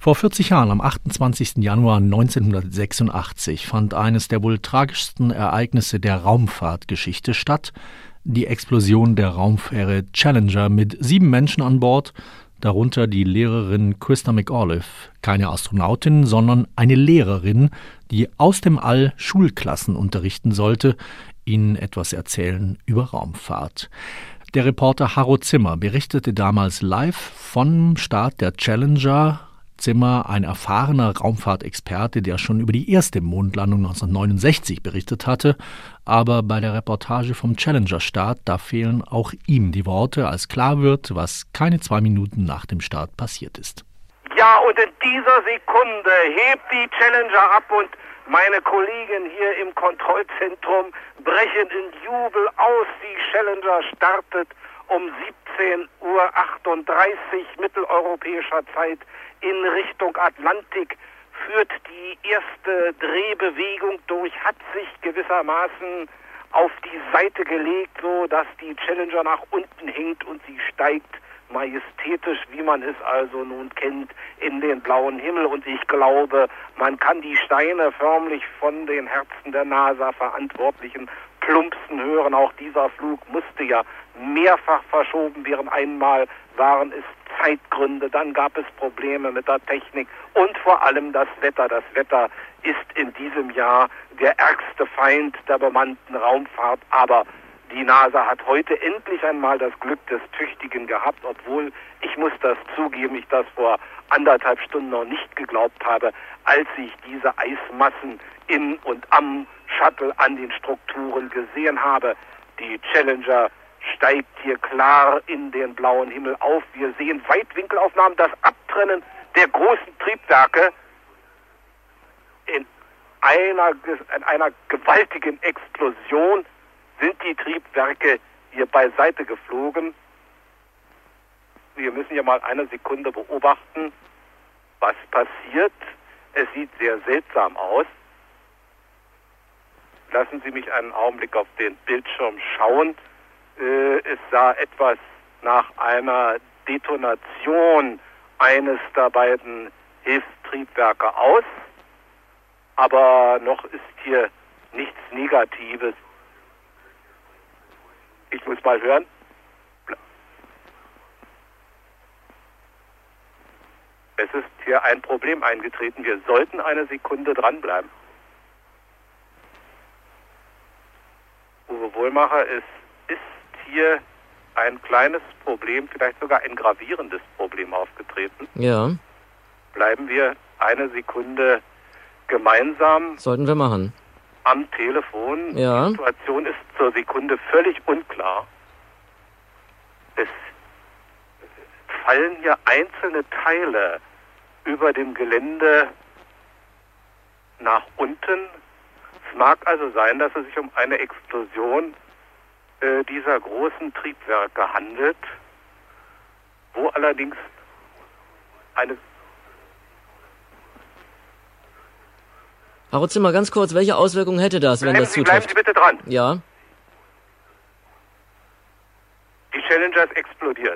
Vor 40 Jahren, am 28. Januar 1986, fand eines der wohl tragischsten Ereignisse der Raumfahrtgeschichte statt: die Explosion der Raumfähre Challenger mit 7 Menschen an Bord, darunter die Lehrerin Christa McAuliffe, keine Astronautin, sondern eine Lehrerin, die aus dem All Schulklassen unterrichten sollte, ihnen etwas erzählen über Raumfahrt. Der Reporter Harro Zimmer berichtete damals live vom Start der Challenger. Zimmer, ein erfahrener Raumfahrtexperte, der schon über die erste Mondlandung 1969 berichtet hatte. Aber bei der Reportage vom Challenger-Start, da fehlen auch ihm die Worte, als klar wird, was keine 2 Minuten nach dem Start passiert ist. Ja, und in dieser Sekunde hebt die Challenger ab und meine Kollegen hier im Kontrollzentrum brechen in Jubel aus. Die Challenger startet um 17:38 Uhr mitteleuropäischer Zeit in Richtung Atlantik, führt die erste Drehbewegung durch, hat sich gewissermaßen auf die Seite gelegt, so dass die Challenger nach unten hängt und sie steigt majestätisch, wie man es also nun kennt, in den blauen Himmel. Und ich glaube, man kann die Steine förmlich von den Herzen der NASA-Verantwortlichen plumpsen hören. Auch dieser Flug musste ja mehrfach verschoben werden. Einmal waren es Zeitgründe, dann gab es Probleme mit der Technik und vor allem das Wetter. Das Wetter ist in diesem Jahr der ärgste Feind der bemannten Raumfahrt, aber die NASA hat heute endlich einmal das Glück des Tüchtigen gehabt, obwohl, ich muss das zugeben, ich das vor 1,5 Stunden noch nicht geglaubt habe, als ich diese Eismassen in und am Shuttle an den Strukturen gesehen habe. Die Challenger steigt hier klar in den blauen Himmel auf. Wir sehen Weitwinkelaufnahmen, das Abtrennen der großen Triebwerke in einer gewaltigen Explosion sind die Triebwerke hier beiseite geflogen. Wir müssen ja mal eine Sekunde beobachten, was passiert. Es sieht sehr seltsam aus. Lassen Sie mich einen Augenblick auf den Bildschirm schauen. Es sah etwas nach einer Detonation eines der beiden Hilfstriebwerke aus, aber noch ist hier nichts Negatives. Ich muss mal hören. Es ist hier ein Problem eingetreten. Wir sollten eine Sekunde dranbleiben. Uwe Wohlmacher, es ist hier ein kleines Problem, vielleicht sogar ein gravierendes Problem aufgetreten. Ja. Bleiben wir eine Sekunde gemeinsam. Sollten wir machen. Am Telefon. Ja. Die Situation ist zur Sekunde völlig unklar. Es fallen hier einzelne Teile über dem Gelände nach unten. Es mag also sein, dass es sich um eine Explosion dieser großen Triebwerke handelt, wo allerdings eine... Harro Zimmer, ganz kurz, welche Auswirkungen hätte das, wenn das zutrifft? Bleiben Sie bitte dran. Ja. Die Challenger ist explodiert.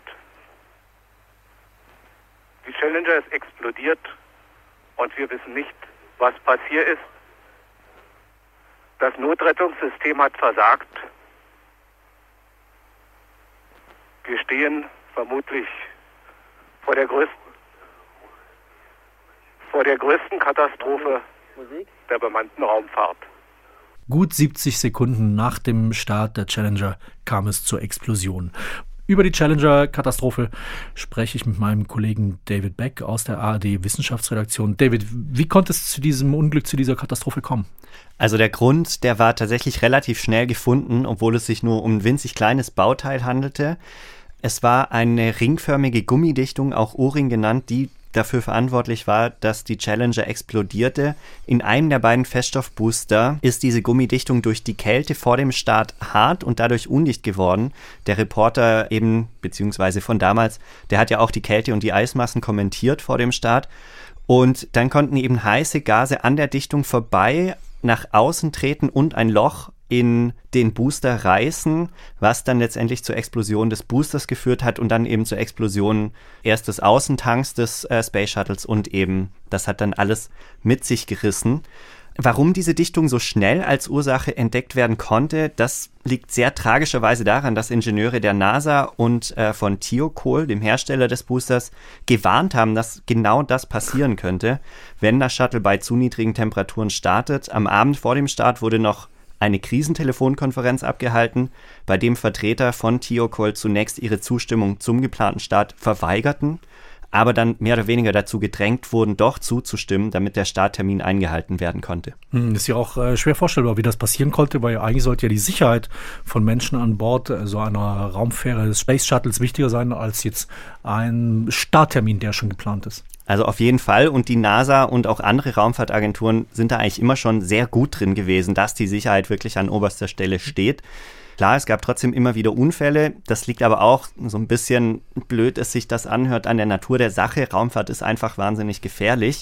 Die Challenger ist explodiert und wir wissen nicht, was passiert ist. Das Notrettungssystem hat versagt. Wir stehen vermutlich vor der größten Katastrophe der bemannten Raumfahrt. Gut 70 Sekunden nach dem Start der Challenger kam es zur Explosion. Über die Challenger-Katastrophe spreche ich mit meinem Kollegen David Beck aus der ARD-Wissenschaftsredaktion. David, wie konnte es zu diesem Unglück, zu dieser Katastrophe kommen? Also der Grund, der war tatsächlich relativ schnell gefunden, obwohl es sich nur um ein winzig kleines Bauteil handelte. Es war eine ringförmige Gummidichtung, auch O-Ring genannt, die dafür verantwortlich war, dass die Challenger explodierte. In einem der beiden Feststoffbooster ist diese Gummidichtung durch die Kälte vor dem Start hart und dadurch undicht geworden. Der Reporter eben, beziehungsweise von damals, der hat ja auch die Kälte und die Eismassen kommentiert vor dem Start. Und dann konnten eben heiße Gase an der Dichtung vorbei nach außen treten und ein Loch in den Booster reißen, was dann letztendlich zur Explosion des Boosters geführt hat und dann eben zur Explosion erst des Außentanks des Space Shuttles und eben, das hat dann alles mit sich gerissen. Warum diese Dichtung so schnell als Ursache entdeckt werden konnte, das liegt sehr tragischerweise daran, dass Ingenieure der NASA und von Thiokol, dem Hersteller des Boosters, gewarnt haben, dass genau das passieren könnte, wenn das Shuttle bei zu niedrigen Temperaturen startet. Am Abend vor dem Start wurde noch eine Krisentelefonkonferenz abgehalten, bei dem Vertreter von Thiokol zunächst ihre Zustimmung zum geplanten Start verweigerten, aber dann mehr oder weniger dazu gedrängt wurden, doch zuzustimmen, damit der Starttermin eingehalten werden konnte. Ist ja auch schwer vorstellbar, wie das passieren konnte, weil eigentlich sollte ja die Sicherheit von Menschen an Bord so einer Raumfähre des Space Shuttles wichtiger sein, als jetzt ein Starttermin, der schon geplant ist. Also auf jeden Fall, und die NASA und auch andere Raumfahrtagenturen sind da eigentlich immer schon sehr gut drin gewesen, dass die Sicherheit wirklich an oberster Stelle steht. Klar, es gab trotzdem immer wieder Unfälle. Das liegt aber auch, so ein bisschen blöd es sich das anhört, an der Natur der Sache. Raumfahrt ist einfach wahnsinnig gefährlich.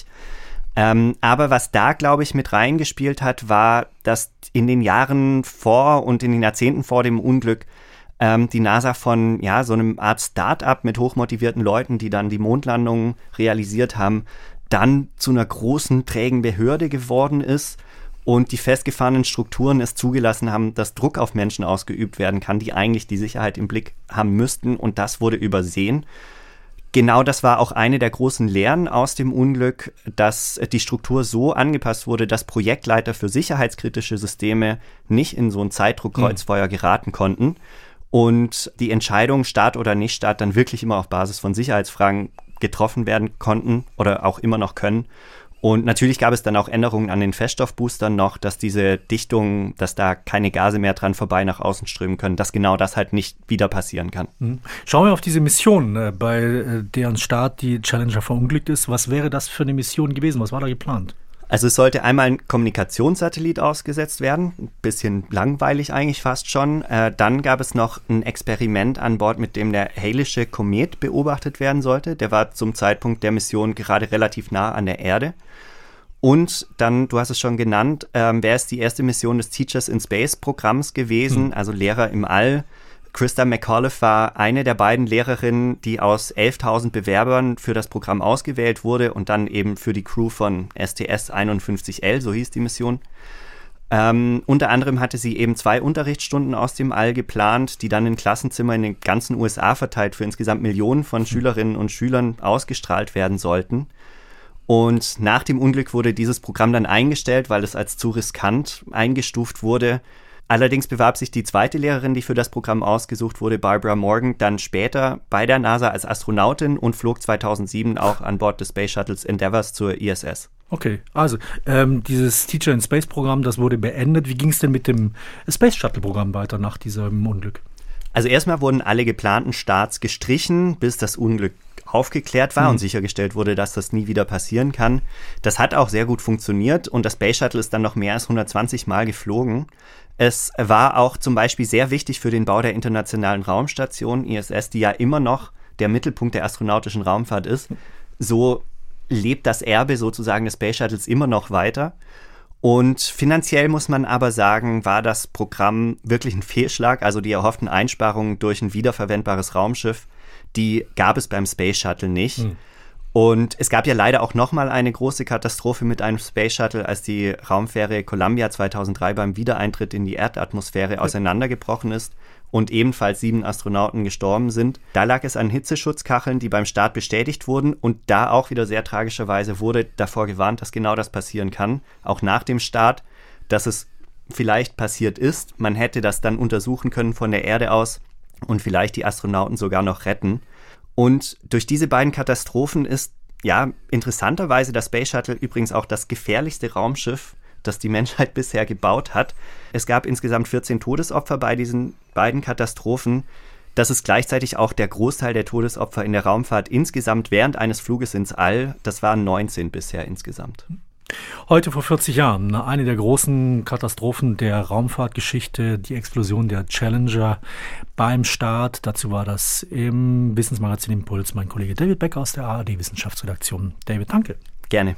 Aber was da, glaube ich, mit reingespielt hat, war, dass in den Jahren vor und in den Jahrzehnten vor dem Unglück die NASA von so einem Art Start-up mit hochmotivierten Leuten, die dann die Mondlandung realisiert haben, dann zu einer großen, trägen Behörde geworden ist. Und die festgefahrenen Strukturen es zugelassen haben, dass Druck auf Menschen ausgeübt werden kann, die eigentlich die Sicherheit im Blick haben müssten. Und das wurde übersehen. Genau das war auch eine der großen Lehren aus dem Unglück, dass die Struktur so angepasst wurde, dass Projektleiter für sicherheitskritische Systeme nicht in so ein Zeitdruckkreuzfeuer geraten konnten. Und die Entscheidung, Start oder nicht Start, dann wirklich immer auf Basis von Sicherheitsfragen getroffen werden konnten oder auch immer noch können. Und natürlich gab es dann auch Änderungen an den Feststoffboostern noch, dass diese Dichtung, dass da keine Gase mehr dran vorbei nach außen strömen können, dass genau das halt nicht wieder passieren kann. Schauen wir auf diese Mission, bei deren Start die Challenger verunglückt ist. Was wäre das für eine Mission gewesen? Was war da geplant? Also es sollte einmal ein Kommunikationssatellit ausgesetzt werden, ein bisschen langweilig eigentlich fast schon. Dann gab es noch ein Experiment an Bord, mit dem der Haleysche Komet beobachtet werden sollte. Der war zum Zeitpunkt der Mission gerade relativ nah an der Erde. Und dann, du hast es schon genannt, wäre es die erste Mission des Teachers in Space Programms gewesen, also Lehrer im All. Christa McAuliffe war eine der beiden Lehrerinnen, die aus 11.000 Bewerbern für das Programm ausgewählt wurde und dann eben für die Crew von STS-51L, so hieß die Mission. Unter anderem hatte sie eben 2 Unterrichtsstunden aus dem All geplant, die dann in Klassenzimmern in den ganzen USA verteilt für insgesamt Millionen von Schülerinnen und Schülern ausgestrahlt werden sollten. Und nach dem Unglück wurde dieses Programm dann eingestellt, weil es als zu riskant eingestuft wurde. Allerdings bewarb sich die zweite Lehrerin, die für das Programm ausgesucht wurde, Barbara Morgan, dann später bei der NASA als Astronautin und flog 2007 auch an Bord des Space Shuttles Endeavour zur ISS. Okay, also dieses Teacher in Space Programm, das wurde beendet. Wie ging es denn mit dem Space Shuttle Programm weiter nach diesem Unglück? Also erstmal wurden alle geplanten Starts gestrichen, bis das Unglück aufgeklärt war und sichergestellt wurde, dass das nie wieder passieren kann. Das hat auch sehr gut funktioniert und das Space Shuttle ist dann noch mehr als 120 Mal geflogen. Es war auch zum Beispiel sehr wichtig für den Bau der Internationalen Raumstation, ISS, die ja immer noch der Mittelpunkt der astronautischen Raumfahrt ist. So lebt das Erbe sozusagen des Space Shuttles immer noch weiter. Und finanziell muss man aber sagen, war das Programm wirklich ein Fehlschlag. Also die erhofften Einsparungen durch ein wiederverwendbares Raumschiff, die gab es beim Space Shuttle nicht. Und es gab ja leider auch nochmal eine große Katastrophe mit einem Space Shuttle, als die Raumfähre Columbia 2003 beim Wiedereintritt in die Erdatmosphäre auseinandergebrochen ist und ebenfalls 7 Astronauten gestorben sind. Da lag es an Hitzeschutzkacheln, die beim Start bestätigt wurden und da auch wieder sehr tragischerweise wurde davor gewarnt, dass genau das passieren kann, auch nach dem Start, dass es vielleicht passiert ist. Man hätte das dann untersuchen können von der Erde aus und vielleicht die Astronauten sogar noch retten. Und durch diese beiden Katastrophen ist ja interessanterweise das Space Shuttle übrigens auch das gefährlichste Raumschiff, das die Menschheit bisher gebaut hat. Es gab insgesamt 14 Todesopfer bei diesen beiden Katastrophen. Das ist gleichzeitig auch der Großteil der Todesopfer in der Raumfahrt insgesamt während eines Fluges ins All. Das waren 19 bisher insgesamt. Heute vor 40 Jahren, eine der großen Katastrophen der Raumfahrtgeschichte, die Explosion der Challenger beim Start. Dazu war das im Wissensmagazin Impuls mein Kollege David Becker aus der ARD Wissenschaftsredaktion. David, danke. Gerne.